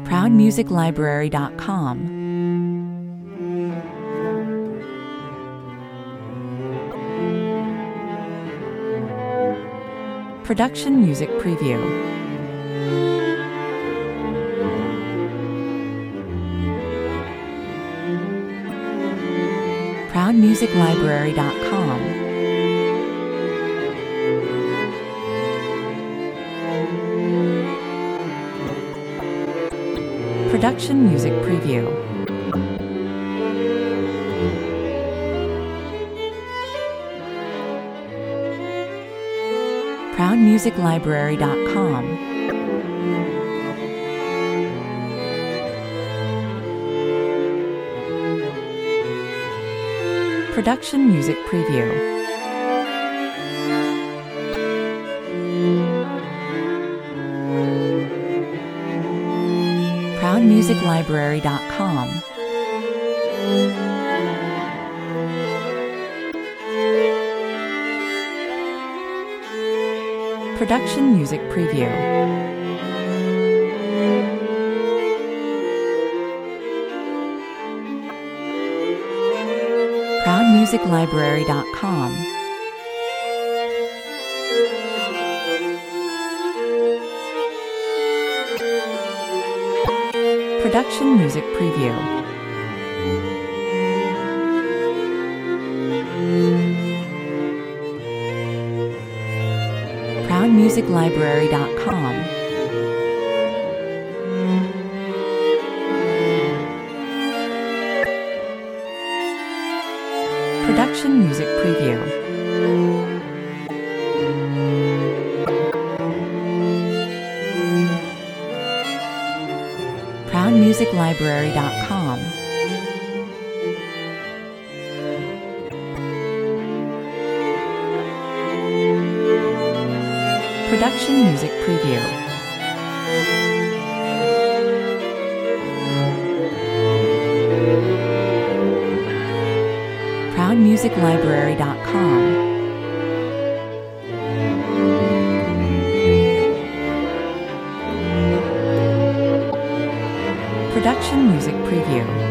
ProudMusicLibrary.com. Production Music Preview. ProudMusicLibrary.com. Production Music Preview. ProudMusicLibrary.com. Production Music Preview. ProudMusicLibrary.com. Production Music Preview. ProudMusicLibrary.com. Production Music Preview. ProudMusicLibrary.com. Production Music Preview. ProudMusicLibrary.com. Production Music Preview. ProudMusicLibrary.com. Production Music Preview.